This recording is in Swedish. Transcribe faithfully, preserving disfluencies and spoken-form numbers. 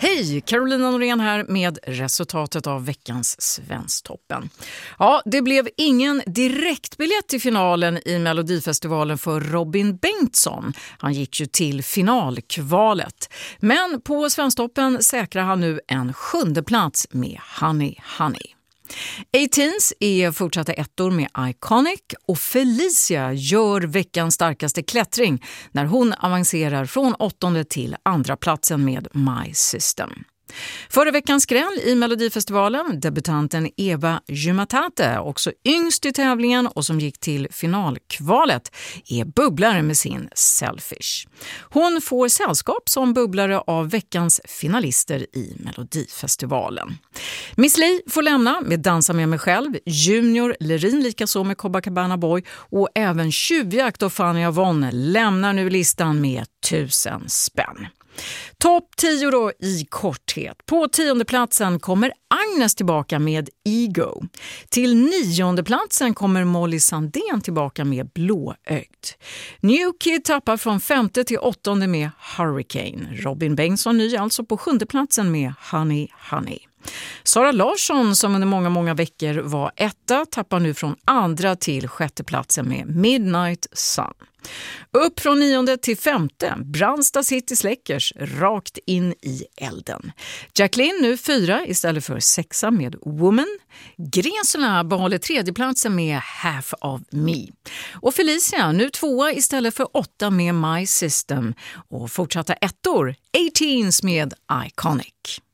Hej, Carolina Norén här med resultatet av veckans Svensktoppen. Ja, det blev ingen direktbiljett till finalen i Melodifestivalen för Robin Bengtsson. Han gick ju till finalkvalet. Men på Svensktoppen säkrar han nu en sjunde plats med Honey Honey. A-Teens är fortsatta ettor med Iconic och Felicia gör veckans starkaste klättring när hon avancerar från åttonde till andra platsen med My System. Förra veckans skräll i Melodifestivalen, debutanten Eva Jumatate, också yngst i tävlingen och som gick till finalkvalet, är bubblare med sin Selfish. Hon får sällskap som bubblare av veckans finalister i Melodifestivalen. Miss Li får lämna med Dansa med mig själv, Junior Lerin likaså med Copacabana Boy och även Tjuvjakt och Fanny Avon lämnar nu listan med tusen spänn. Topp tio då i korthet. På tionde platsen kommer Agnes tillbaka med Ego. Till nionde platsen kommer Molly Sandén tillbaka med Blåögd. New Kid tappar från femte till åttonde med Hurricane. Robin Bengtsson ny alltså på sjunde platsen med Honey Honey. Sara Larsson som under många många veckor var etta tappar nu från andra till sjätte platsen med Midnight Sun. Upp från nionde till femte, Brandsta City Släckers rakt in i elden. Jacqueline nu fyra istället för sexa med Woman. Gresarna behåller tredjeplatsen med Half of Me. Och Felicia nu tvåa istället för åtta med My System. Och fortsatta ettor, A-Teens med Iconic.